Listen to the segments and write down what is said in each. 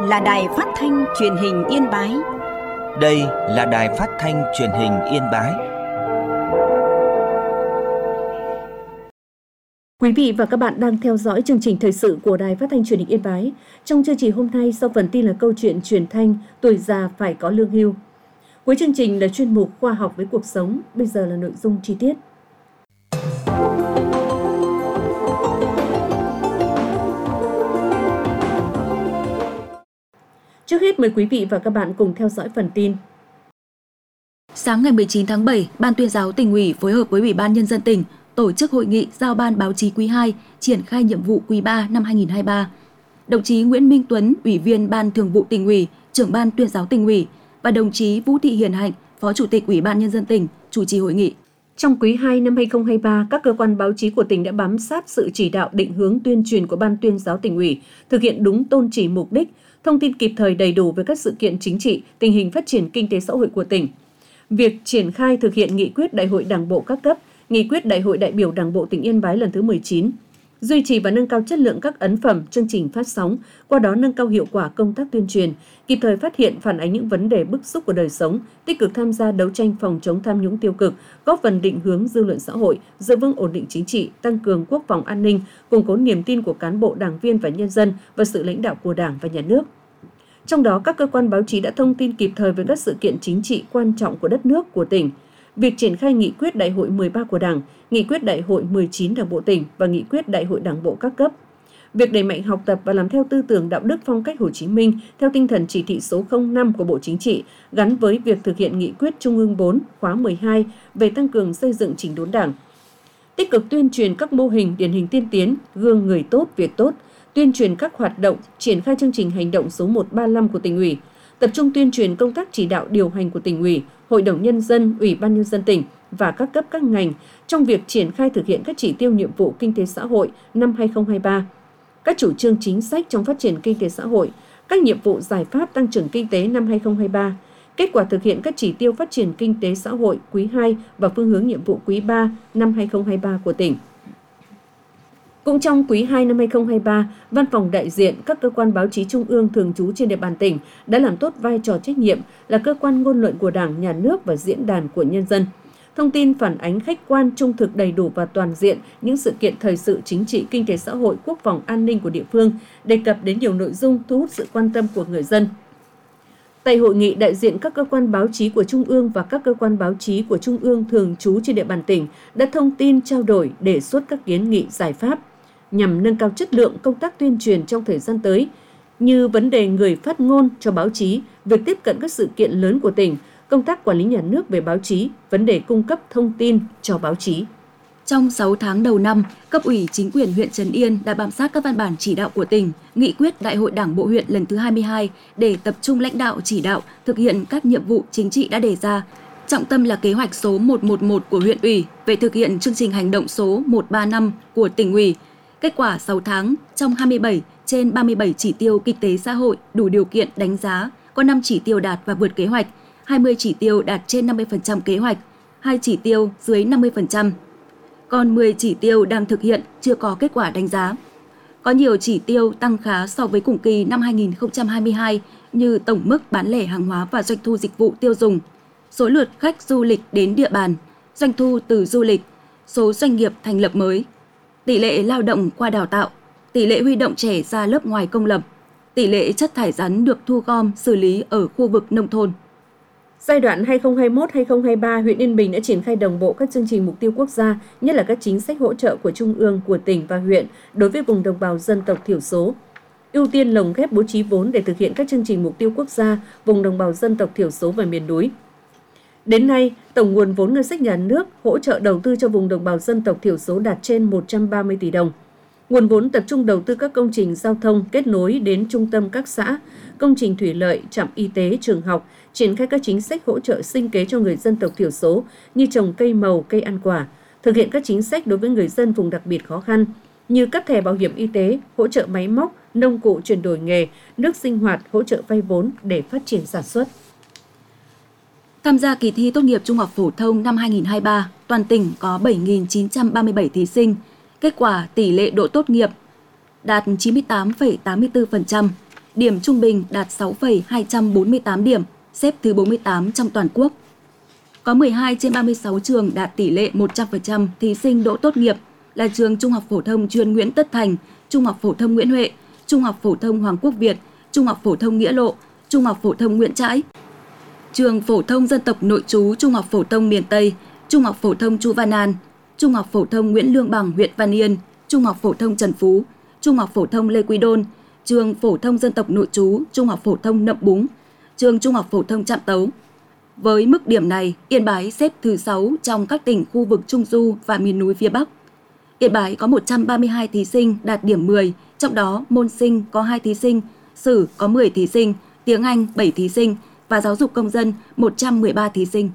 là Đài Phát thanh Truyền hình Yên Bái. Đây là Đài Phát thanh Truyền hình Yên Bái. Quý vị và các bạn đang theo dõi chương trình thời sự của Đài Phát thanh Truyền hình Yên Bái. Trong chương trình hôm nay, sau phần tin là câu chuyện truyền thanh tuổi già phải có lương hưu. Cuối chương trình là chuyên mục khoa học với cuộc sống. Bây giờ là nội dung chi tiết. Trước hết mời quý vị và các bạn cùng theo dõi phần tin. Sáng ngày 19 tháng 7, Ban Tuyên giáo Tỉnh ủy phối hợp với Ủy ban Nhân dân tỉnh tổ chức hội nghị giao ban báo chí quý 2 triển khai nhiệm vụ quý 3 năm 2023. Đồng chí Nguyễn Minh Tuấn, Ủy viên Ban Thường vụ Tỉnh ủy, Trưởng Ban Tuyên giáo Tỉnh ủy và đồng chí Vũ Thị Hiền Hạnh, Phó Chủ tịch Ủy ban Nhân dân tỉnh chủ trì hội nghị. Trong quý 2 năm 2023, các cơ quan báo chí của tỉnh đã bám sát sự chỉ đạo định hướng tuyên truyền của Ban Tuyên giáo Tỉnh ủy, thực hiện đúng tôn chỉ mục đích, thông tin kịp thời đầy đủ về các sự kiện chính trị, tình hình phát triển kinh tế xã hội của tỉnh. Việc triển khai thực hiện nghị quyết Đại hội Đảng bộ các cấp, nghị quyết Đại hội đại biểu Đảng bộ tỉnh Yên Bái lần thứ 19, duy trì và nâng cao chất lượng các ấn phẩm, chương trình phát sóng, qua đó nâng cao hiệu quả công tác tuyên truyền, kịp thời phát hiện phản ánh những vấn đề bức xúc của đời sống, tích cực tham gia đấu tranh phòng chống tham nhũng tiêu cực, góp phần định hướng dư luận xã hội, giữ vững ổn định chính trị, tăng cường quốc phòng an ninh, củng cố niềm tin của cán bộ, đảng viên và nhân dân vào sự lãnh đạo của Đảng và Nhà nước. Trong đó, các cơ quan báo chí đã thông tin kịp thời về các sự kiện chính trị quan trọng của đất nước, của tỉnh. Việc triển khai nghị quyết Đại hội 13 của Đảng, nghị quyết Đại hội 19 Đảng bộ tỉnh và nghị quyết Đại hội Đảng bộ các cấp. Việc đẩy mạnh học tập và làm theo tư tưởng đạo đức phong cách Hồ Chí Minh theo tinh thần chỉ thị số 05 của Bộ Chính trị gắn với việc thực hiện nghị quyết Trung ương 4 khóa 12 về tăng cường xây dựng chỉnh đốn Đảng. Tích cực tuyên truyền các mô hình điển hình tiên tiến, gương người tốt, việc tốt, tuyên truyền các hoạt động, triển khai chương trình hành động số 135 của Tỉnh ủy, tập trung tuyên truyền công tác chỉ đạo điều hành của Tỉnh ủy, Hội đồng Nhân dân, Ủy ban Nhân dân tỉnh và các cấp các ngành trong việc triển khai thực hiện các chỉ tiêu nhiệm vụ kinh tế xã hội năm 2023, các chủ trương chính sách trong phát triển kinh tế xã hội, các nhiệm vụ giải pháp tăng trưởng kinh tế năm 2023, kết quả thực hiện các chỉ tiêu phát triển kinh tế xã hội quý 2 và phương hướng nhiệm vụ quý 3 năm 2023 của tỉnh. Cũng trong quý 2 năm 2023, Văn phòng đại diện các cơ quan báo chí trung ương thường trú trên địa bàn tỉnh đã làm tốt vai trò trách nhiệm là cơ quan ngôn luận của Đảng, Nhà nước và diễn đàn của nhân dân. Thông tin phản ánh khách quan, trung thực, đầy đủ và toàn diện những sự kiện thời sự chính trị, kinh tế xã hội, quốc phòng, an ninh của địa phương, đề cập đến nhiều nội dung thu hút sự quan tâm của người dân. Tại hội nghị, đại diện các cơ quan báo chí của Trung ương và các cơ quan báo chí của Trung ương thường trú trên địa bàn tỉnh đã thông tin, trao đổi, đề xuất các kiến nghị, giải pháp nhằm nâng cao chất lượng công tác tuyên truyền trong thời gian tới, như vấn đề người phát ngôn cho báo chí, việc tiếp cận các sự kiện lớn của tỉnh, công tác quản lý nhà nước về báo chí, vấn đề cung cấp thông tin cho báo chí. Trong 6 tháng đầu năm, cấp ủy chính quyền huyện Trấn Yên đã bám sát các văn bản chỉ đạo của tỉnh, nghị quyết Đại hội Đảng bộ huyện lần thứ 22 để tập trung lãnh đạo chỉ đạo thực hiện các nhiệm vụ chính trị đã đề ra. Trọng tâm là kế hoạch số 111 của huyện ủy về thực hiện chương trình hành động số 135 của tỉnh ủy. Kết quả 6 tháng, trong 27 trên 37 chỉ tiêu kinh tế xã hội đủ điều kiện đánh giá, có 5 chỉ tiêu đạt và vượt kế hoạch, 20 chỉ tiêu đạt trên 50% kế hoạch, 2 chỉ tiêu dưới 50%. Còn 10 chỉ tiêu đang thực hiện chưa có kết quả đánh giá. Có nhiều chỉ tiêu tăng khá so với cùng kỳ năm 2022 như tổng mức bán lẻ hàng hóa và doanh thu dịch vụ tiêu dùng, số lượt khách du lịch đến địa bàn, doanh thu từ du lịch, số doanh nghiệp thành lập mới, tỷ lệ lao động qua đào tạo, tỷ lệ huy động trẻ ra lớp ngoài công lập, tỷ lệ chất thải rắn được thu gom xử lý ở khu vực nông thôn. Giai đoạn 2021-2023, huyện Yên Bình đã triển khai đồng bộ các chương trình mục tiêu quốc gia, nhất là các chính sách hỗ trợ của Trung ương, của tỉnh và huyện đối với vùng đồng bào dân tộc thiểu số. Ưu tiên lồng ghép bố trí vốn để thực hiện các chương trình mục tiêu quốc gia vùng đồng bào dân tộc thiểu số và miền núi. Đến nay, tổng nguồn vốn ngân sách nhà nước hỗ trợ đầu tư cho vùng đồng bào dân tộc thiểu số đạt trên 130 tỷ đồng. Nguồn vốn tập trung đầu tư các công trình giao thông kết nối đến trung tâm các xã, công trình thủy lợi, trạm y tế, trường học, triển khai các chính sách hỗ trợ sinh kế cho người dân tộc thiểu số như trồng cây màu, cây ăn quả, thực hiện các chính sách đối với người dân vùng đặc biệt khó khăn như cấp thẻ bảo hiểm y tế, hỗ trợ máy móc, nông cụ chuyển đổi nghề, nước sinh hoạt, hỗ trợ vay vốn để phát triển sản xuất. Tham gia kỳ thi tốt nghiệp trung học phổ thông năm 2023, toàn tỉnh có 7.937 thí sinh. Kết quả tỷ lệ độ tốt nghiệp đạt 98,84%. điểm trung bình đạt 6,248 điểm, xếp thứ 48 trong toàn quốc. Có 12 trên 36 trường đạt tỷ lệ 100% thí sinh đỗ tốt nghiệp là trường Trung học phổ thông chuyên Nguyễn Tất Thành, Trung học phổ thông Nguyễn Huệ, Trung học phổ thông Hoàng Quốc Việt, Trung học phổ thông Nghĩa Lộ, Trung học phổ thông Nguyễn Trãi, trường phổ thông dân tộc nội trú Trung học phổ thông miền Tây, Trung học phổ thông Chu Văn An, Trung học phổ thông Nguyễn Lương Bằng huyện Văn Yên, Trung học phổ thông Trần Phú, Trung học phổ thông Lê Quý Đôn, trường phổ thông dân tộc nội trú Trung học phổ thông Nậm Búng, trường Trung học phổ thông Trạm Tấu. Với mức điểm này, Yên Bái xếp thứ 6 trong các tỉnh khu vực Trung Du và miền núi phía Bắc. Yên Bái có 132 thí sinh đạt điểm 10, trong đó môn sinh có 2 thí sinh, sử có 10 thí sinh, tiếng Anh 7 thí sinh và giáo dục công dân 113 thí sinh.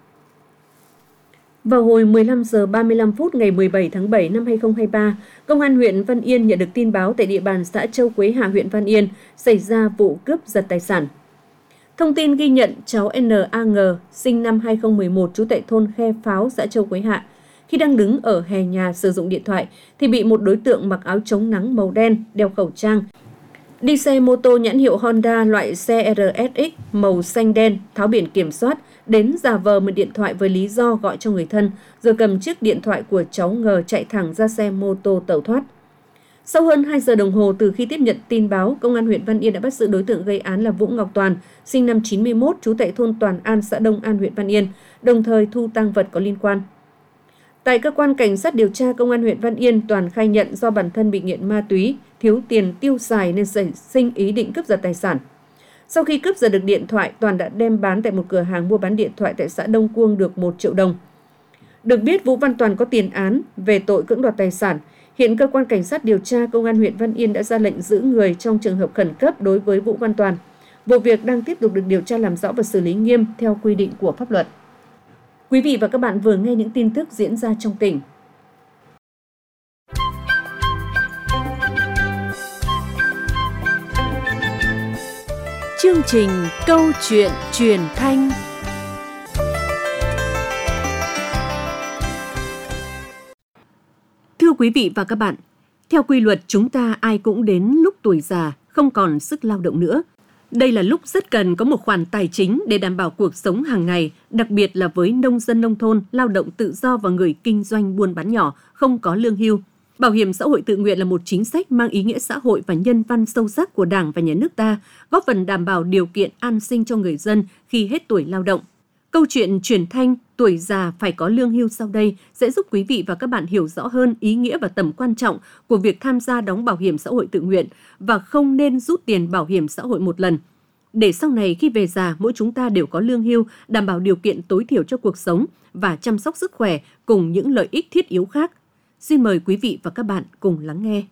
Vào hồi 15 giờ 35 phút ngày 17 tháng 7 năm 2023, Công an huyện Văn Yên nhận được tin báo tại địa bàn xã Châu Quế Hạ, huyện Văn Yên xảy ra vụ cướp giật tài sản. Thông tin ghi nhận cháu NAG, sinh năm 2011, trú tại thôn Khe Pháo, xã Châu Quế Hạ, khi đang đứng ở hè nhà sử dụng điện thoại thì bị một đối tượng mặc áo chống nắng màu đen, đeo khẩu trang, đi xe mô tô nhãn hiệu Honda loại xe RSX màu xanh đen, tháo biển kiểm soát, đến giả vờ mượn điện thoại với lý do gọi cho người thân, rồi cầm chiếc điện thoại của cháu Ngờ chạy thẳng ra xe mô tô tẩu thoát. Sau hơn 2 giờ đồng hồ từ khi tiếp nhận tin báo, Công an huyện Văn Yên đã bắt giữ đối tượng gây án là Vũ Ngọc Toàn, sinh năm 91, trú tại thôn Toàn An, xã Đông An, huyện Văn Yên, đồng thời thu tang vật có liên quan. Tại cơ quan cảnh sát điều tra Công an huyện Văn Yên, Toàn khai nhận do bản thân bị nghiện ma túy, thiếu tiền tiêu xài nên nảy sinh ý định cướp giật tài sản. Sau khi cướp giật được điện thoại, Toàn đã đem bán tại một cửa hàng mua bán điện thoại tại xã Đông Cuông được 1 triệu đồng. Được biết, Vũ Văn Toàn có tiền án về tội cưỡng đoạt tài sản. Hiện cơ quan cảnh sát điều tra Công an huyện Văn Yên đã ra lệnh giữ người trong trường hợp khẩn cấp đối với Vũ Văn Toàn. Vụ việc đang tiếp tục được điều tra làm rõ và xử lý nghiêm theo quy định của pháp luật. Quý vị và các bạn vừa nghe những tin tức diễn ra trong tỉnh. Chương trình Câu chuyện truyền thanh. Thưa quý vị và các bạn, theo quy luật chúng ta ai cũng đến lúc tuổi già, không còn sức lao động nữa. Đây là lúc rất cần có một khoản tài chính để đảm bảo cuộc sống hàng ngày, đặc biệt là với nông dân nông thôn, lao động tự do và người kinh doanh buôn bán nhỏ, không có lương hưu. Bảo hiểm xã hội tự nguyện là một chính sách mang ý nghĩa xã hội và nhân văn sâu sắc của Đảng và Nhà nước ta, góp phần đảm bảo điều kiện an sinh cho người dân khi hết tuổi lao động. Câu chuyện truyền thanh Tuổi già phải có lương hưu sau đây sẽ giúp quý vị và các bạn hiểu rõ hơn ý nghĩa và tầm quan trọng của việc tham gia đóng bảo hiểm xã hội tự nguyện và không nên rút tiền bảo hiểm xã hội một lần. Để sau này khi về già, mỗi chúng ta đều có lương hưu, đảm bảo điều kiện tối thiểu cho cuộc sống và chăm sóc sức khỏe cùng những lợi ích thiết yếu khác. Xin mời quý vị và các bạn cùng lắng nghe.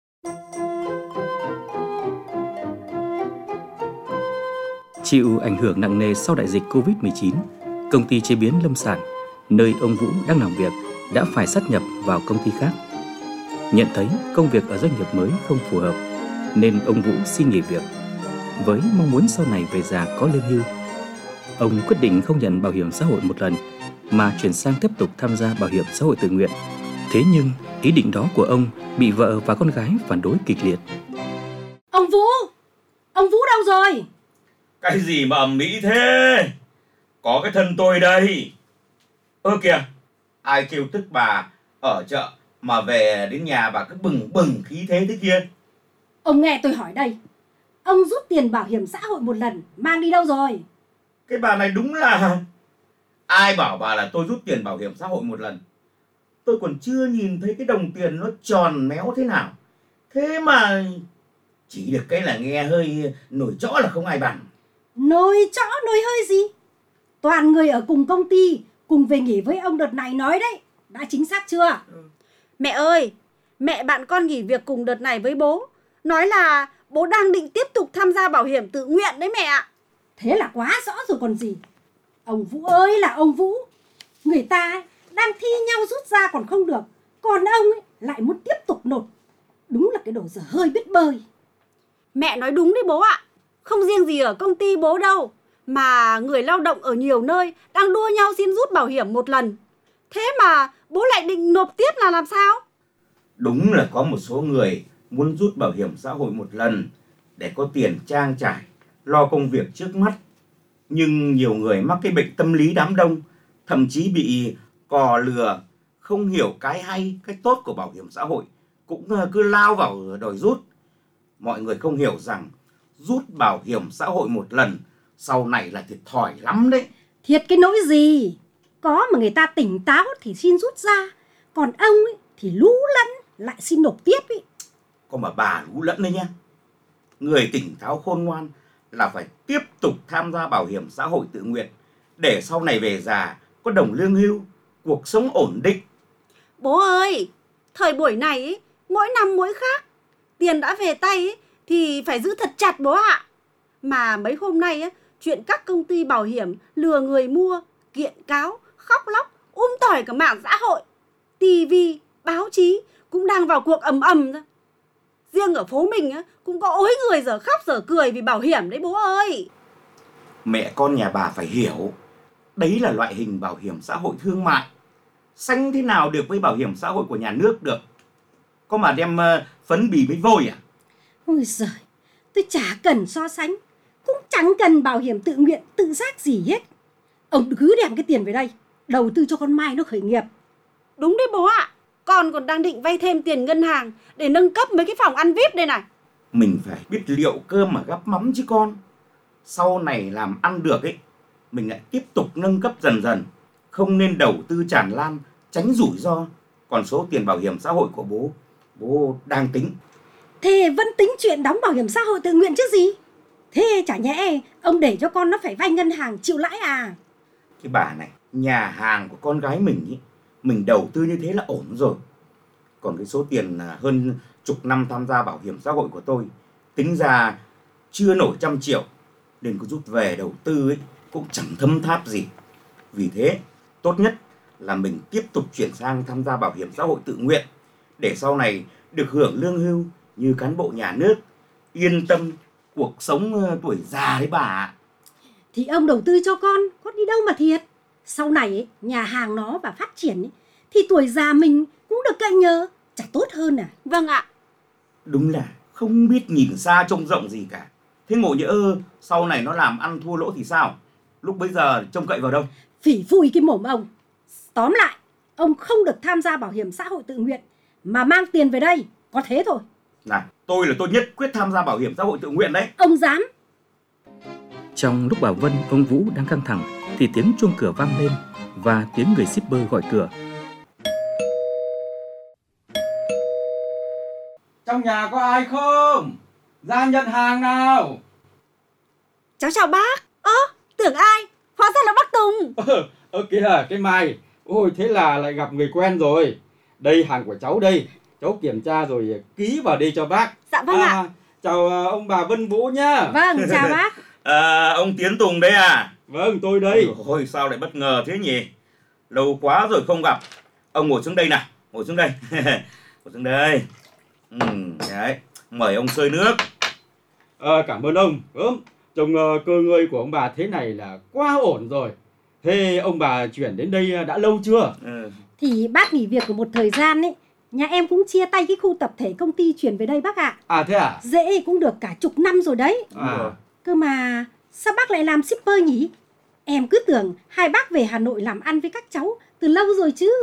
Chịu ảnh hưởng nặng nề sau đại dịch Covid-19, công ty chế biến lâm sản, nơi ông Vũ đang làm việc, đã phải sát nhập vào công ty khác. Nhận thấy công việc ở doanh nghiệp mới không phù hợp, nên ông Vũ xin nghỉ việc. Với mong muốn sau này về già có lương hưu, ông quyết định không nhận bảo hiểm xã hội một lần, mà chuyển sang tiếp tục tham gia bảo hiểm xã hội tự nguyện. Thế nhưng, ý định đó của ông bị vợ và con gái phản đối kịch liệt. Ông Vũ đâu rồi? Cái gì mà ầm ĩ thế? Có cái thân tôi đây. Ơ kìa, ai kêu tức bà ở chợ mà về đến nhà bà cứ bừng bừng khí thế kia. Ông nghe tôi hỏi đây. Ông rút tiền bảo hiểm xã hội một lần mang đi đâu rồi? Cái bà này đúng là... Ai bảo bà là tôi rút tiền bảo hiểm xã hội một lần? Tôi còn chưa nhìn thấy cái đồng tiền nó tròn méo thế nào. Thế mà chỉ được cái là nghe hơi nổi trõ là không ai bằng. Nổi trõ nổi hơi gì? Toàn người ở cùng công ty cùng về nghỉ với ông đợt này nói đấy. Đã chính xác chưa? Mẹ ơi, mẹ bạn con nghỉ việc cùng đợt này với bố. Nói là bố đang định tiếp tục tham gia bảo hiểm tự nguyện đấy mẹ ạ. Thế là quá rõ rồi còn gì. Ông Vũ ơi là ông Vũ. Người ta đang thi nhau rút ra còn không được, còn ông ấy lại muốn tiếp tục nộp. Đúng là cái đồ dở hơi biết bơi. Mẹ nói đúng đấy bố ạ. Không riêng gì ở công ty bố đâu, mà người lao động ở nhiều nơi đang đua nhau xin rút bảo hiểm một lần. Thế mà bố lại định nộp tiếp là làm sao? Đúng là có một số người muốn rút bảo hiểm xã hội một lần để có tiền trang trải, lo công việc trước mắt. Nhưng nhiều người mắc cái bệnh tâm lý đám đông, thậm chí bị cò lừa, không hiểu cái hay, cái tốt của bảo hiểm xã hội, cũng cứ lao vào đòi rút. Mọi người không hiểu rằng rút bảo hiểm xã hội một lần, sau này là thiệt thòi lắm đấy. Thiệt cái nỗi gì? Có mà người ta tỉnh táo thì xin rút ra, còn ông ấy thì lú lẫn lại xin nộp tiếp ấy. Có mà bà lú lẫn đấy nhá. Người tỉnh táo khôn ngoan là phải tiếp tục tham gia bảo hiểm xã hội tự nguyện, để sau này về già có đồng lương hưu, cuộc sống ổn định. Bố ơi, thời buổi này ấy, mỗi năm mỗi khác. Tiền đã về tay ấy, thì phải giữ thật chặt bố ạ. Mà mấy hôm nay ấy, chuyện các công ty bảo hiểm lừa người mua, kiện cáo, khóc lóc, tỏi cả mạng xã hội, tivi, báo chí cũng đang vào cuộc ầm ầm ra. Riêng ở phố mình ấy, cũng có ối người giờ khóc giờ cười vì bảo hiểm đấy bố ơi. Mẹ con nhà bà phải hiểu, đấy là loại hình bảo hiểm xã hội thương mại, sánh thế nào được với bảo hiểm xã hội của nhà nước được. Có mà đem phấn bì với vôi à? Ôi giời, tôi chả cần so sánh, cũng chẳng cần bảo hiểm tự nguyện, tự giác gì hết. Ông cứ đem cái tiền về đây, đầu tư cho con Mai nó khởi nghiệp. Đúng đấy bố ạ, con còn đang định vay thêm tiền ngân hàng để nâng cấp mấy cái phòng ăn VIP đây này. Mình phải biết liệu cơm mà gắp mắm chứ con. Sau này làm ăn được ấy, mình lại tiếp tục nâng cấp dần dần, không nên đầu tư tràn lan, tránh rủi ro. Còn số tiền bảo hiểm xã hội của bố đang tính. Thế vẫn tính chuyện đóng bảo hiểm xã hội tự nguyện chứ gì? Thế chả nhẽ ông để cho con nó phải vay ngân hàng chịu lãi à? Cái bà này, nhà hàng của con gái mình ý, mình đầu tư như thế là ổn rồi. Còn cái số tiền hơn chục năm tham gia bảo hiểm xã hội của tôi, tính ra chưa nổi 100 triệu, nên có rút về đầu tư ấy cũng chẳng thấm tháp gì. Vì thế, tốt nhất là mình tiếp tục chuyển sang tham gia bảo hiểm xã hội tự nguyện, để sau này được hưởng lương hưu như cán bộ nhà nước, yên tâm cuộc sống tuổi già đấy bà. Thì ông đầu tư cho con, có đi đâu mà thiệt. Sau này ấy, nhà hàng nó và phát triển ấy, thì tuổi già mình cũng được cậy nhờ, chả tốt hơn à? Vâng ạ. Đúng là không biết nhìn xa trông rộng gì cả. Thế ngộ nhỡ sau này nó làm ăn thua lỗ thì sao? Lúc bấy giờ trông cậy vào đâu? Phỉ phui cái mồm ông. Tóm lại, ông không được tham gia bảo hiểm xã hội tự nguyện, mà mang tiền về đây, có thế thôi. Này, tôi là tôi nhất quyết tham gia bảo hiểm xã hội tự nguyện đấy. Ông dám? Trong lúc bà Vân, ông Vũ đang căng thẳng thì tiếng chuông cửa vang lên và tiếng người shipper gọi cửa. Trong nhà có ai không? Ra nhận hàng nào. Cháu chào bác. Tưởng ai? Hóa ra là bác Tùng. Kìa, cái Mai. Ôi, thế là lại gặp người quen rồi. Đây hàng của cháu đây. Cháu kiểm tra rồi ký vào đây cho bác. Dạ vâng ạ. Chào ông bà Vân Vũ nhá. Vâng, chào bác. Ông Tiến Tùng đấy à? Vâng, tôi đây. Ôi, sao lại bất ngờ thế nhỉ? Lâu quá rồi không gặp. Ông ngồi xuống đây nào. Ngồi xuống đây. Ngồi xuống đây. Đấy. Mời ông xơi nước. Cảm ơn ông. Trông cơ ngơi của ông bà thế này là quá ổn rồi. Thế ông bà chuyển đến đây đã lâu chưa? Thì bác nghỉ việc của một thời gian ấy, nhà em cũng chia tay cái khu tập thể công ty chuyển về đây bác ạ. À thế à? Dễ cũng được cả chục năm rồi đấy. Cơ mà sao bác lại làm shipper nhỉ? Em cứ tưởng hai bác về Hà Nội làm ăn với các cháu từ lâu rồi chứ.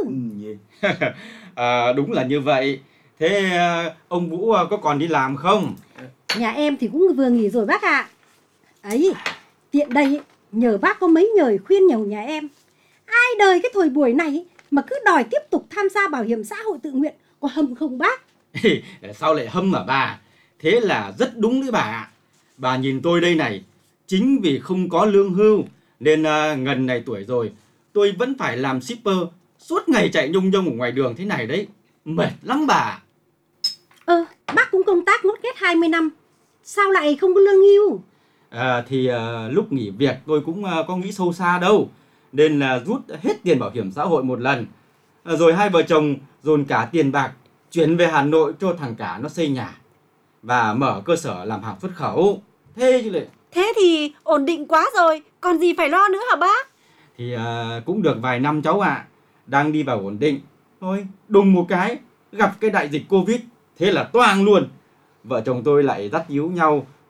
Đúng là như vậy. Thế ông Vũ có còn đi làm không? Nhà em thì cũng vừa nghỉ rồi bác ạ. Ấy, tiện đây ấy, nhờ bác có mấy lời khuyên nhủ nhà em. Ai đời cái thời buổi này ấy, mà cứ đòi tiếp tục tham gia bảo hiểm xã hội tự nguyện, có hâm không bác? Sao lại hâm hả bà? Thế là rất đúng đấy bà. Bà nhìn tôi đây này, chính vì không có lương hưu nên gần này tuổi rồi tôi vẫn phải làm shipper, suốt ngày chạy nhung nhung ở ngoài đường thế này đấy. Mệt lắm bà. Bác cũng công tác ngót nghét 20 năm, sao lại không có lương hưu? Lúc nghỉ việc tôi cũng có nghĩ sâu xa đâu, nên là rút hết tiền bảo hiểm xã hội một lần. Rồi hai vợ chồng dồn cả tiền bạc chuyển về Hà Nội cho thằng cả nó xây nhà và mở cơ sở làm hàng xuất khẩu. Thế chứ lại. Thế thì ổn định quá rồi, còn gì phải lo nữa hả bác? Thì cũng được vài năm cháu ạ. Đang đi vào ổn định. Thôi, đùng một cái, gặp cái đại dịch Covid, thế là toang luôn. Vợ chồng tôi lại dắt díu nhau,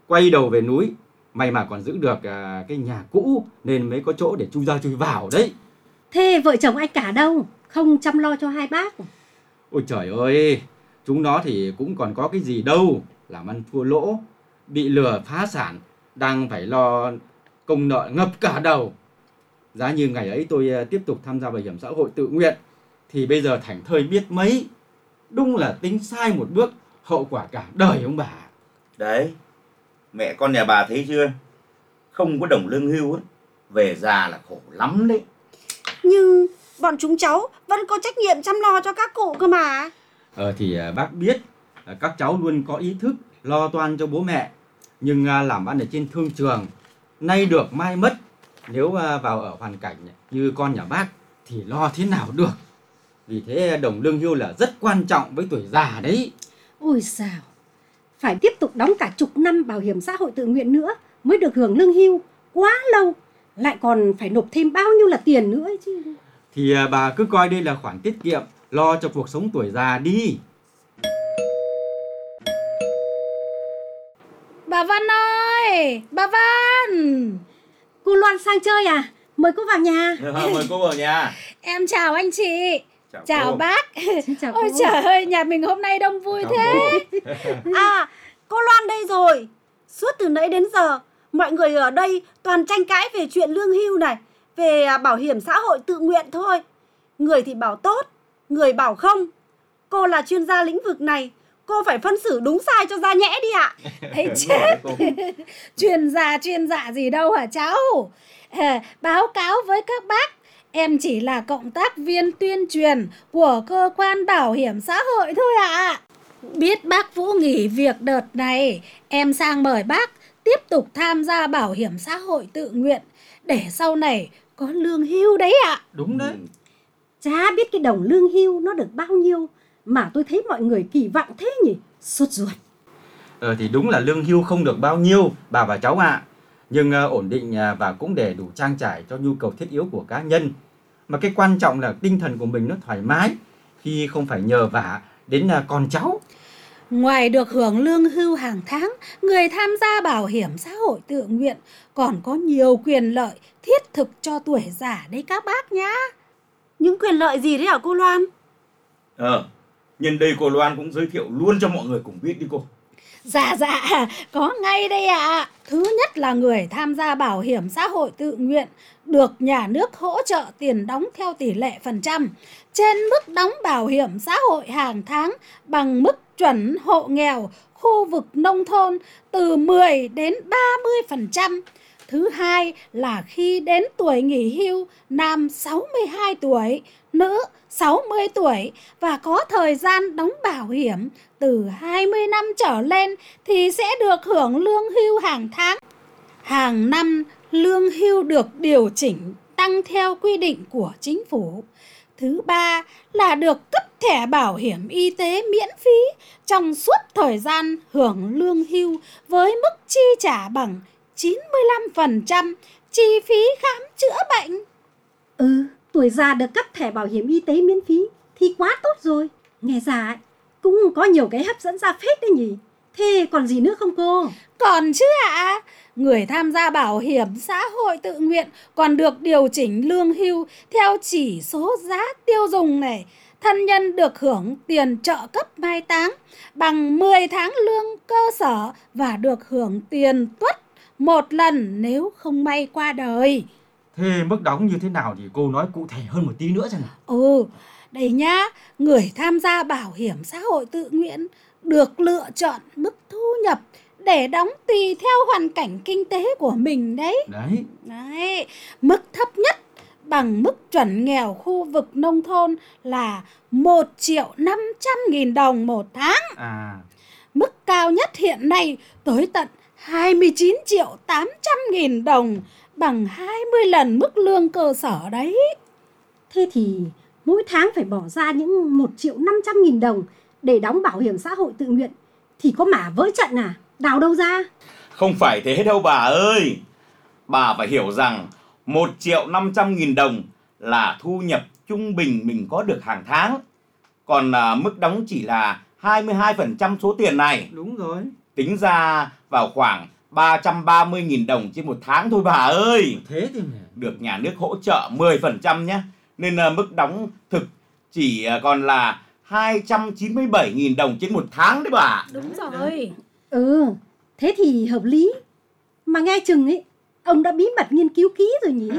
quay đầu về núi. May mà còn giữ được cái nhà cũ nên mới có chỗ để chui ra chui vào đấy. Thế vợ chồng anh Cả đâu? Không chăm lo cho hai bác? Ôi trời ơi, chúng nó thì cũng còn có cái gì đâu, làm ăn thua lỗ, bị lừa phá sản, đang phải lo công nợ ngập cả đầu. Giá như ngày ấy tôi tiếp tục tham gia bảo hiểm xã hội tự nguyện thì bây giờ thảnh thơi biết mấy. Đúng là tính sai một bước, hậu quả cả đời ông bà. Đấy, mẹ con nhà bà thấy chưa? Không có đồng lương hưu ấy, về già là khổ lắm đấy. Nhưng bọn chúng cháu vẫn có trách nhiệm chăm lo cho các cụ cơ mà. Thì bác biết các cháu luôn có ý thức lo toan cho bố mẹ, nhưng làm ăn ở trên thương trường nay được mai mất. Nếu vào ở hoàn cảnh như con nhà bác thì lo thế nào được. Vì thế đồng lương hưu là rất quan trọng với tuổi già đấy. Ôi sao, phải tiếp tục đóng cả chục năm bảo hiểm xã hội tự nguyện nữa mới được hưởng lương hưu, quá lâu. Lại còn phải nộp thêm bao nhiêu là tiền nữa ấy chứ. Thì bà cứ coi đây là khoản tiết kiệm, lo cho cuộc sống tuổi già đi. Bà Văn ơi, bà Văn. Cô Loan sang chơi à? Mời cô vào nhà. Mời cô vào nhà. Em chào anh chị. Chào bác. Chào ôi cô. trời ơi, nhà mình hôm nay đông vui Chào thế. À, cô Loan đây rồi. Suốt từ nãy đến giờ, mọi người ở đây toàn tranh cãi về chuyện lương hưu này, về bảo hiểm xã hội tự nguyện thôi. Người thì bảo tốt, người bảo không. Cô là chuyên gia lĩnh vực này, cô phải phân xử đúng sai cho ra nhẽ đi ạ. Thấy chết. Chuyên gia gì đâu hả cháu. Báo cáo với các bác, em chỉ là cộng tác viên tuyên truyền của cơ quan bảo hiểm xã hội thôi ạ. Biết bác Vũ nghỉ việc đợt này, em sang mời bác tiếp tục tham gia bảo hiểm xã hội tự nguyện để sau này có lương hưu đấy ạ. Đúng đấy. Chả biết cái đồng lương hưu nó được bao nhiêu mà tôi thấy mọi người kỳ vọng thế nhỉ, sốt ruột. Thì đúng là lương hưu không được bao nhiêu bà và cháu ạ. Nhưng ổn định và cũng để đủ trang trải cho nhu cầu thiết yếu của cá nhân. Mà cái quan trọng là tinh thần của mình nó thoải mái khi không phải nhờ vả đến con cháu. Ngoài được hưởng lương hưu hàng tháng, người tham gia bảo hiểm xã hội tự nguyện còn có nhiều quyền lợi thiết thực cho tuổi già đấy các bác nhá. Những quyền lợi gì đấy hả cô Loan? Nhân đây cô Loan cũng giới thiệu luôn cho mọi người cùng biết đi cô. Dạ, có ngay đây ạ. Thứ nhất là người tham gia bảo hiểm xã hội tự nguyện được nhà nước hỗ trợ tiền đóng theo tỷ lệ phần trăm trên mức đóng bảo hiểm xã hội hàng tháng bằng mức chuẩn hộ nghèo khu vực nông thôn từ 10 đến 30%. Thứ hai là khi đến tuổi nghỉ hưu, nam 62 tuổi, nữ 60 tuổi và có thời gian đóng bảo hiểm từ 20 năm trở lên thì sẽ được hưởng lương hưu hàng tháng. Hàng năm, lương hưu được điều chỉnh tăng theo quy định của chính phủ. Thứ ba là được cấp thẻ bảo hiểm y tế miễn phí trong suốt thời gian hưởng lương hưu với mức chi trả bằng 95% chi phí khám chữa bệnh. Tuổi già được cấp thẻ bảo hiểm y tế miễn phí thì quá tốt rồi. Nghe ra cũng có nhiều cái hấp dẫn ra phết đấy nhỉ. Thế còn gì nữa không cô? Còn chứ ạ. Người tham gia bảo hiểm xã hội tự nguyện còn được điều chỉnh lương hưu theo chỉ số giá tiêu dùng này. Thân nhân được hưởng tiền trợ cấp mai táng bằng 10 tháng lương cơ sở và được hưởng tiền tuất một lần nếu không may qua đời. Thế mức đóng như thế nào thì cô nói cụ thể hơn một tí nữa xem nào. Đây nhá, người tham gia bảo hiểm xã hội tự nguyện được lựa chọn mức thu nhập để đóng tùy theo hoàn cảnh kinh tế của mình đấy. Đấy, mức thấp nhất bằng mức chuẩn nghèo khu vực nông thôn là 1.500.000 đồng một tháng. Mức cao nhất hiện nay tới tận 29.800.000 đồng, bằng 20 lần mức lương cơ sở đấy. Thế thì mỗi tháng phải bỏ ra những 1.500.000 đồng để đóng bảo hiểm xã hội tự nguyện thì có mà với trận à? Đào đâu ra? Không phải thế đâu bà ơi. Bà phải hiểu rằng 1.500.000 đồng là thu nhập trung bình mình có được hàng tháng. Còn mức đóng chỉ là 22% số tiền này. Đúng rồi. Tính ra vào khoảng 330.000 đồng trên một tháng thôi bà ơi. Thế thì mẹ. Được nhà nước hỗ trợ 10% nhé. Nên mức đóng thực chỉ còn là 297.000 đồng trên một tháng đấy bà. Đúng rồi. Thế thì hợp lý. Mà nghe chừng ấy, ông đã bí mật nghiên cứu kỹ rồi nhỉ?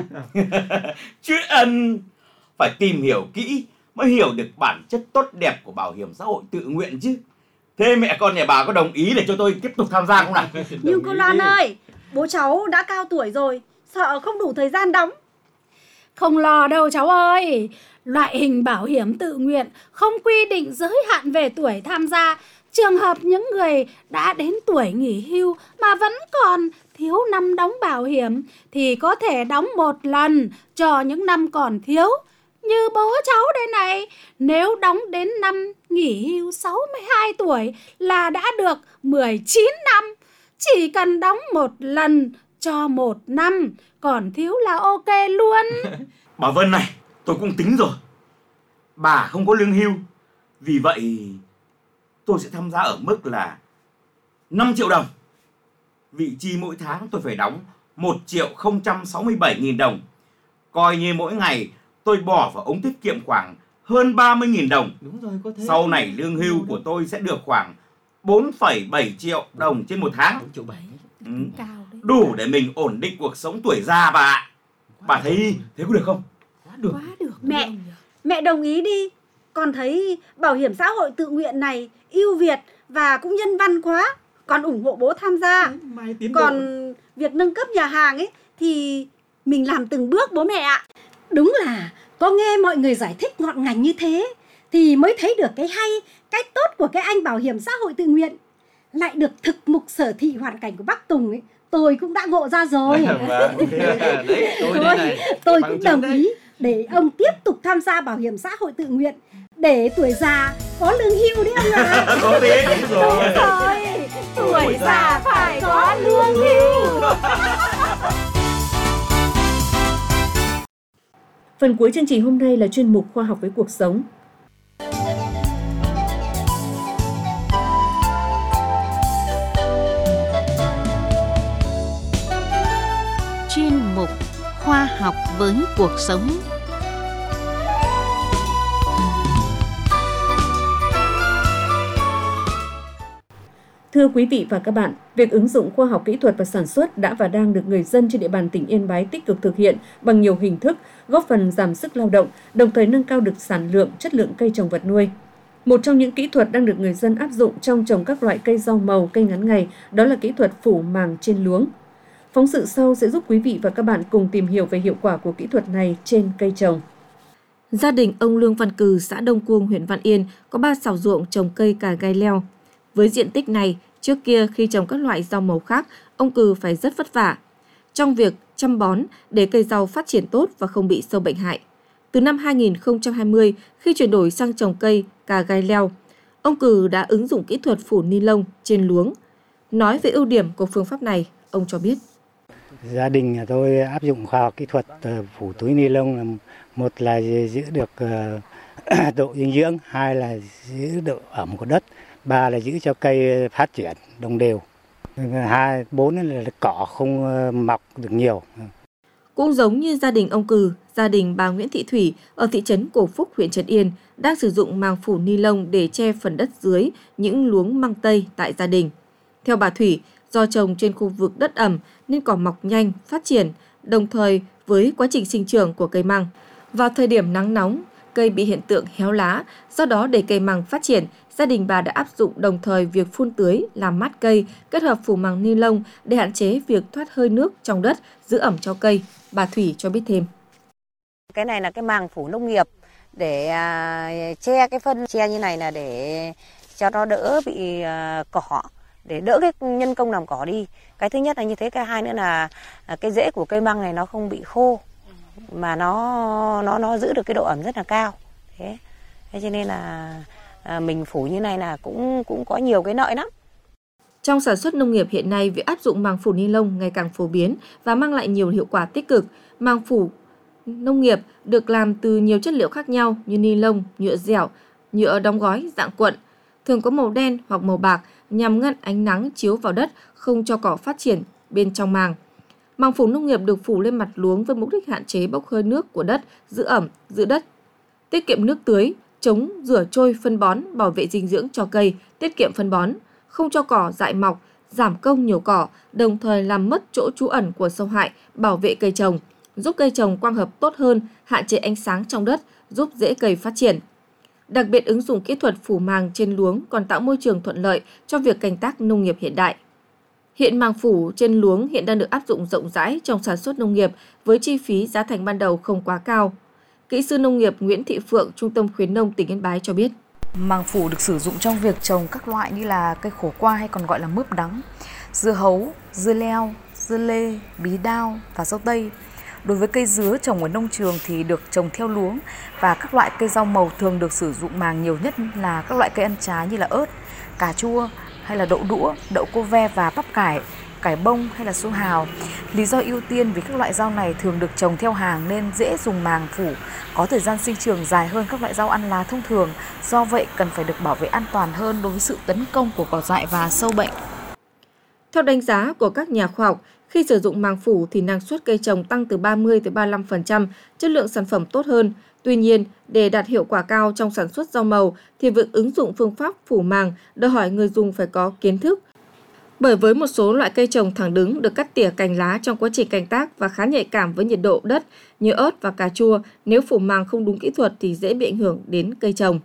Chuyện phải tìm hiểu kỹ mới hiểu được bản chất tốt đẹp của bảo hiểm xã hội tự nguyện chứ. Thế mẹ con nhà bà có đồng ý để cho tôi tiếp tục tham gia không nào? Nhưng cô Loan ơi, bố cháu đã cao tuổi rồi, sợ không đủ thời gian đóng. Không lo đâu cháu ơi. Loại hình bảo hiểm tự nguyện không quy định giới hạn về tuổi tham gia. Trường hợp những người đã đến tuổi nghỉ hưu mà vẫn còn thiếu năm đóng bảo hiểm thì có thể đóng một lần cho những năm còn thiếu. Như bố cháu đây này, nếu đóng đến năm nghỉ hưu 62 tuổi là đã được 19 năm. Chỉ cần đóng một lần cho một năm, còn thiếu là ok luôn. Bà Vân này, tôi cũng tính rồi. Bà không có lương hưu, vì vậy tôi sẽ tham gia ở mức là 5 triệu đồng. Vị chi mỗi tháng tôi phải đóng 1.067.000 đồng. Coi như mỗi ngày tôi bỏ vào ống tiết kiệm khoảng hơn 30.000 đồng. Đúng rồi, có thế. Sau này lương hưu của tôi sẽ được khoảng 4,7 triệu đồng trên một tháng. 4,7 triệu. Đủ để mình ổn định cuộc sống tuổi già bà ạ. Bà thấy thế có được không? Quá được. Mẹ đồng ý đi. Con thấy bảo hiểm xã hội tự nguyện này ưu việt và cũng nhân văn quá. Con ủng hộ bố tham gia. Còn việc nâng cấp nhà hàng ấy thì mình làm từng bước bố mẹ ạ. Đúng là có nghe mọi người giải thích ngọn ngành như thế thì mới thấy được cái hay, cái tốt của cái anh bảo hiểm xã hội tự nguyện. Lại được thực mục sở thị hoàn cảnh của bác Tùng ấy, tôi cũng đã ngộ ra rồi. Tôi cũng đồng ý để ông tiếp tục tham gia bảo hiểm xã hội tự nguyện để tuổi già có lương hưu đấy ông ạ. Có thế, đúng rồi. Đúng rồi, tuổi già phải có lương hưu. Phần cuối chương trình hôm nay là chuyên mục Khoa học với cuộc sống. Chuyên mục Khoa học với cuộc sống. Thưa quý vị và các bạn, việc ứng dụng khoa học kỹ thuật và sản xuất đã và đang được người dân trên địa bàn tỉnh Yên Bái tích cực thực hiện bằng nhiều hình thức, góp phần giảm sức lao động, đồng thời nâng cao được sản lượng, chất lượng cây trồng vật nuôi. Một trong những kỹ thuật đang được người dân áp dụng trong trồng các loại cây rau màu, cây ngắn ngày, đó là kỹ thuật phủ màng trên luống. Phóng sự sau sẽ giúp quý vị và các bạn cùng tìm hiểu về hiệu quả của kỹ thuật này trên cây trồng. Gia đình ông Lương Văn Cừ, xã Đông Cuông, huyện Văn Yên có 3 sào ruộng trồng cây cà gai leo. Với diện tích này, trước kia khi trồng các loại rau màu khác, ông Cừ phải rất vất vả trong việc chăm bón để cây rau phát triển tốt và không bị sâu bệnh hại. Từ năm 2020, khi chuyển đổi sang trồng cây cà gai leo, ông Cừ đã ứng dụng kỹ thuật phủ ni lông trên luống. Nói về ưu điểm của phương pháp này, ông cho biết. Gia đình nhà tôi áp dụng khoa học kỹ thuật phủ túi ni lông, một là giữ được độ dinh dưỡng, hai là giữ độ ẩm của đất, ba là giữ cho cây phát triển đồng đều, bốn là cỏ không mọc được nhiều. Cũng giống như gia đình ông Cừ, gia đình bà Nguyễn Thị Thủy ở thị trấn Cổ Phúc, huyện Trấn Yên đang sử dụng màng phủ ni lông để che phần đất dưới những luống măng tây tại gia đình. Theo bà Thủy, do trồng trên khu vực đất ẩm nên cỏ mọc nhanh, phát triển, đồng thời với quá trình sinh trưởng của cây măng. Vào thời điểm nắng nóng, cây bị hiện tượng héo lá, do đó để cây măng phát triển, gia đình bà đã áp dụng đồng thời việc phun tưới, làm mát cây, kết hợp phủ màng ni lông để hạn chế việc thoát hơi nước trong đất, giữ ẩm cho cây. Bà Thủy cho biết thêm. Cái này là cái màng phủ nông nghiệp để che cái phân che như này là để cho nó đỡ bị cỏ, để đỡ cái nhân công làm cỏ đi. Cái thứ nhất là như thế, cái hai nữa là cái rễ của cây măng này nó không bị khô mà nó giữ được cái độ ẩm rất là cao. Thế cho nên là mình phủ như này là cũng có nhiều cái lợi lắm. Trong sản xuất nông nghiệp hiện nay, việc áp dụng màng phủ ni lông ngày càng phổ biến và mang lại nhiều hiệu quả tích cực. Màng phủ nông nghiệp được làm từ nhiều chất liệu khác nhau như ni lông, nhựa dẻo, nhựa đóng gói dạng cuộn, thường có màu đen hoặc màu bạc nhằm ngăn ánh nắng chiếu vào đất, không cho cỏ phát triển bên trong màng. Màng phủ nông nghiệp được phủ lên mặt luống với mục đích hạn chế bốc hơi nước của đất, giữ ẩm, giữ đất, tiết kiệm nước tưới, chống rửa trôi phân bón, bảo vệ dinh dưỡng cho cây, tiết kiệm phân bón, không cho cỏ dại mọc, giảm công nhổ cỏ, đồng thời làm mất chỗ trú ẩn của sâu hại, bảo vệ cây trồng, giúp cây trồng quang hợp tốt hơn, hạn chế ánh sáng trong đất, giúp rễ cây phát triển. Đặc biệt ứng dụng kỹ thuật phủ màng trên luống còn tạo môi trường thuận lợi cho việc canh tác nông nghiệp hiện đại. Hiện màng phủ trên luống hiện đang được áp dụng rộng rãi trong sản xuất nông nghiệp với chi phí giá thành ban đầu không quá cao. Kỹ sư nông nghiệp Nguyễn Thị Phượng, Trung tâm khuyến nông tỉnh Yên Bái cho biết. Màng phủ được sử dụng trong việc trồng các loại như là cây khổ qua hay còn gọi là mướp đắng, dưa hấu, dưa leo, dưa lê, bí đao và dâu tây. Đối với cây dứa trồng ở nông trường thì được trồng theo luống, và các loại cây rau màu thường được sử dụng màng nhiều nhất là các loại cây ăn trái như là ớt, cà chua hay là đậu đũa, đậu cô ve và bắp cải, cải bông hay là su hào. Lý do ưu tiên vì các loại rau này thường được trồng theo hàng nên dễ dùng màng phủ, có thời gian sinh trưởng dài hơn các loại rau ăn lá thông thường, do vậy cần phải được bảo vệ an toàn hơn đối với sự tấn công của cỏ dại và sâu bệnh. Theo đánh giá của các nhà khoa học, khi sử dụng màng phủ thì năng suất cây trồng tăng từ 30 tới 35%, chất lượng sản phẩm tốt hơn. Tuy nhiên, để đạt hiệu quả cao trong sản xuất rau màu thì việc ứng dụng phương pháp phủ màng đòi hỏi người dùng phải có kiến thức. Bởi với một số loại cây trồng thẳng đứng được cắt tỉa cành lá trong quá trình canh tác và khá nhạy cảm với nhiệt độ đất như ớt và cà chua, nếu phủ màng không đúng kỹ thuật thì dễ bị ảnh hưởng đến cây trồng.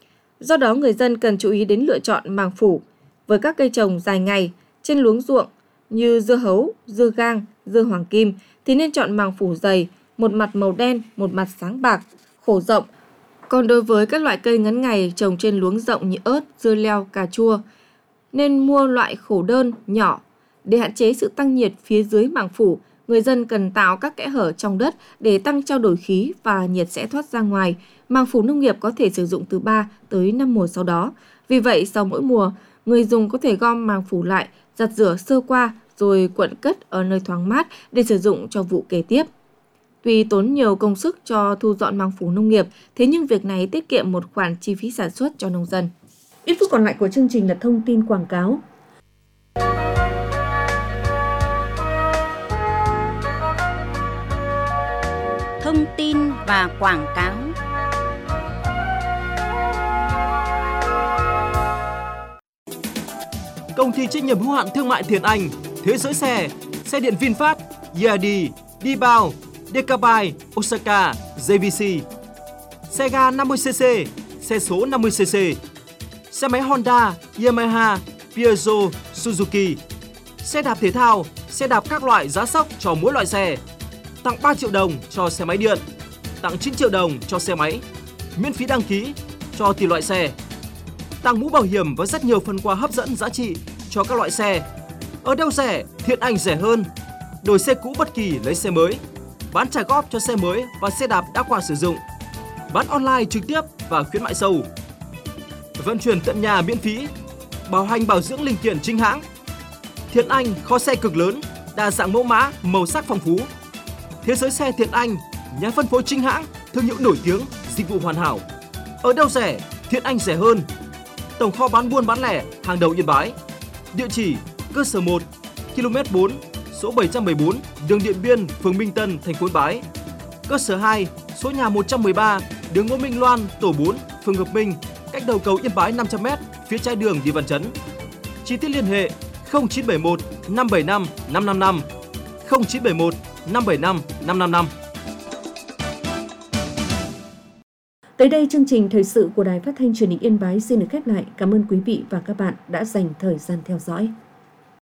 Do đó, người dân cần chú ý đến lựa chọn màng phủ. Với các cây trồng dài ngày trên luống ruộng như dưa hấu, dưa gang, dưa hoàng kim thì nên chọn màng phủ dày, một mặt màu đen, một mặt sáng bạc, khổ rộng. Còn đối với các loại cây ngắn ngày trồng trên luống rộng như ớt, dưa leo, cà chua, nên mua loại khổ đơn, nhỏ. Để hạn chế sự tăng nhiệt phía dưới màng phủ, người dân cần tạo các kẽ hở trong đất để tăng trao đổi khí và nhiệt sẽ thoát ra ngoài. Màng phủ nông nghiệp có thể sử dụng từ 3 tới 5 mùa sau đó. Vì vậy, sau mỗi mùa, người dùng có thể gom màng phủ lại, giặt rửa sơ qua rồi quận cất ở nơi thoáng mát để sử dụng cho vụ kế tiếp. Tuy tốn nhiều công sức cho thu dọn màng phủ nông nghiệp, thế nhưng việc này tiết kiệm một khoản chi phí sản xuất cho nông dân. Ít phút còn lại của chương trình là thông tin quảng cáo. Thông tin và quảng cáo. Công ty trách nhiệm hữu hạn thương mại Thiện Anh, Thế Giới Xe, Xe điện VinFast, Yadi, Dibao, Decabai, Osaka, JVC, xe ga 50cc, xe số 50cc, xe máy Honda, Yamaha, Peugeot, Suzuki, xe đạp thể thao, xe đạp các loại giá sốc cho mỗi loại xe, tặng 3 triệu đồng cho xe máy điện, tặng 9 triệu đồng cho xe máy, miễn phí đăng ký cho tùy loại xe, tặng mũ bảo hiểm và rất nhiều phần quà hấp dẫn giá trị cho các loại xe. Ở đâu rẻ, Thiện Anh rẻ hơn. Đổi xe cũ bất kỳ lấy xe mới, bán trả góp cho xe mới và xe đạp đã qua sử dụng, bán online trực tiếp và khuyến mại sâu, vận chuyển tận nhà miễn phí, bảo hành bảo dưỡng linh kiện chính hãng. Thiện Anh kho xe cực lớn, đa dạng mẫu mã, màu sắc phong phú. Thế Giới Xe Thiện Anh, nhà phân phối chính hãng, thương hiệu nổi tiếng, dịch vụ hoàn hảo. Ở đâu rẻ, Thiện Anh rẻ hơn. Tổng kho bán buôn bán lẻ hàng đầu Yên Bái. Địa chỉ: cơ sở 1, km 4, số 714, đường Điện Biên, phường Minh Tân, thành phố Yên Bái. Cơ sở 2, số nhà 113, đường Ngô Minh Loan, tổ 4, phường Hợp Minh, cách đầu cầu Yên Bái 500m, phía trái đường đi Văn Chấn. Chi tiết liên hệ 0971 575 555, 0971 575 555. Tới đây, chương trình thời sự của Đài Phát thanh Truyền hình Yên Bái xin được khép lại. Cảm ơn quý vị và các bạn đã dành thời gian theo dõi.